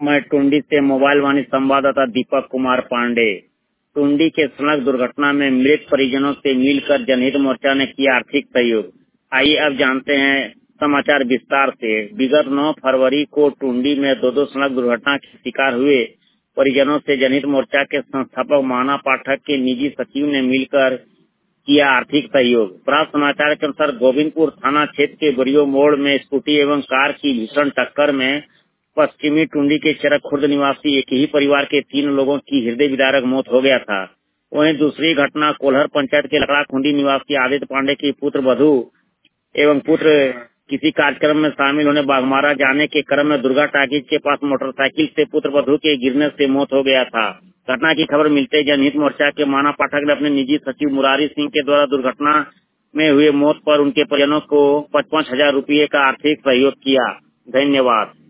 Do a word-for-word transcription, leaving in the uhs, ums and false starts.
मैं टुंडी से मोबाइल वाणी संवाददाता दीपक कुमार पांडे। टुंडी के सड़क दुर्घटना में मृत परिजनों से मिलकर जनहित मोर्चा ने किया आर्थिक सहयोग। आइए अब जानते हैं समाचार विस्तार से। विगत नौ फरवरी को टुंडी में दो दो सड़क दुर्घटना के शिकार हुए परिजनों से जनहित मोर्चा के संस्थापक माना पाठक के निजी सचिव ने मिलकर किया आर्थिक सहयोग। प्राप्त समाचार के अनुसार गोविंदपुर थाना क्षेत्र के बरियो मोड़ में स्कूटी एवं कार की भीषण टक्कर में पश्चिमी टुंडी के चरक खुर्द निवासी एक ही परिवार के तीन लोगों की हृदय विदारक मौत हो गया था। वहीं दूसरी घटना कोल्हर पंचायत के लकड़ा खुंडी निवासी आदित्य पांडे की पुत्र वधु एवं पुत्र किसी कार्यक्रम में शामिल होने बाघमारा जाने के क्रम में दुर्गा टाकीज के पास मोटरसाइकिल से पुत्र वधु के गिरने से मौत हो गया था। घटना की खबर मिलते ही जनहित मोर्चा के माना पाठक ने अपने निजी सचिव मुरारी सिंह के द्वारा दुर्घटना में हुए मौत पर उनके परिजनों को पचपन हजार रूपये का आर्थिक सहयोग किया। धन्यवाद।